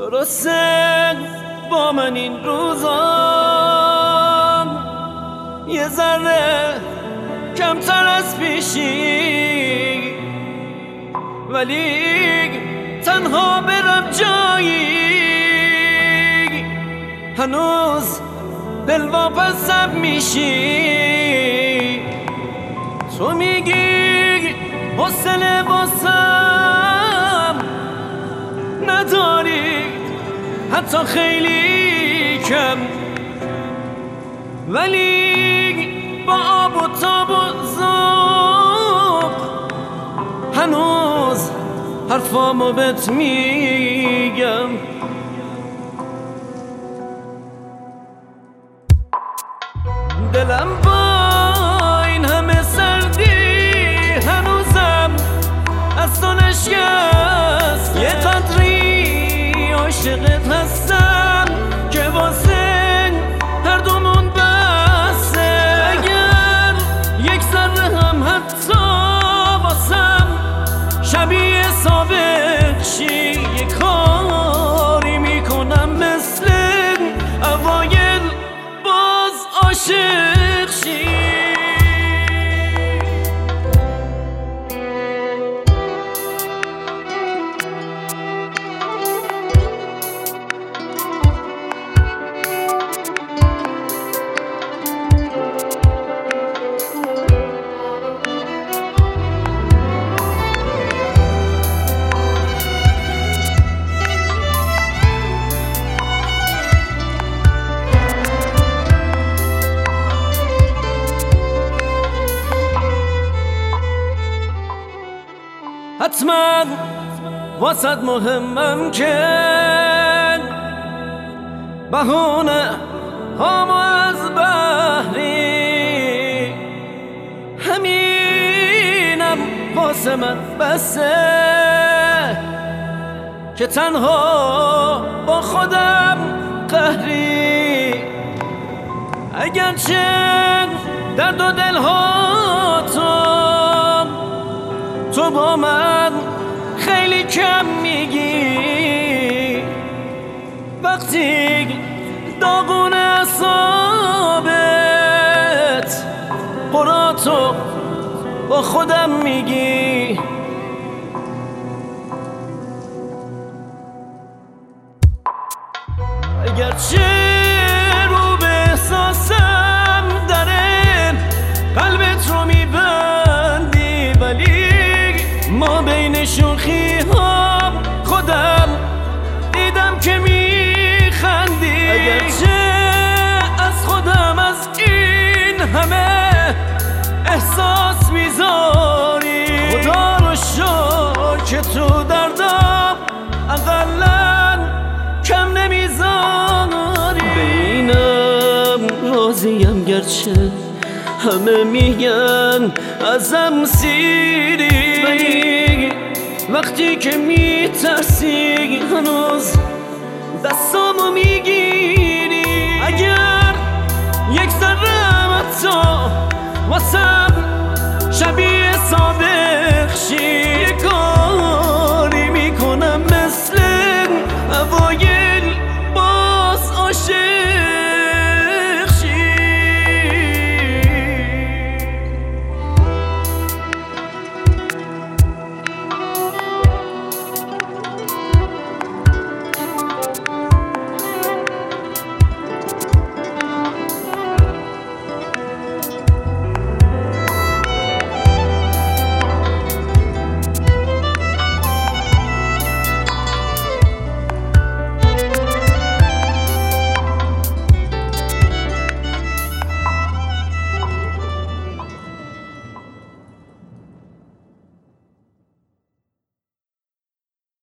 درسته با من این روزا یه ذره کمتر از پیشی، ولی تنها برم جایی هنوز دلواپسم میشی. تو میگی حوصله واسم نداری حتی خیلی کم، ولی با آب و تاب و ذوق هنوز حرفامو بهت میگم. دلم با این همه سردی هنوزم از تو نشکست، یه قدری عاشقت هستم که واسه هر دومون بسه. اگر یک ذره هم حتی واسم شبیه سابق شی، یه کاری میکنم مثل اوایل باز عاشق شی. حتما واسد مهمم که بهونه هامو از بحری، همینم واسه من بسه که تنها با خودم قهری. اگرچه درد و دلها تو با من خیلی کم میگی، وقتی داغون اعصابت قراتو با خودم میگی. اگرچه رو به احساسم داره قلبت رو میبندی، ولی ما بین شوخی ها خودم دیدم که میخندی. اگرچه از خودم از این همه احساس میذاری، خدا رو شکر که تو دردم اقلن کم نمیذاری. بینم راضیم گرچه همه میگن ازم سیری، ولی وقتی که میترسی هنوز دستامو میگیری. اگر یک ذره تو واسم شبیه سابق شی،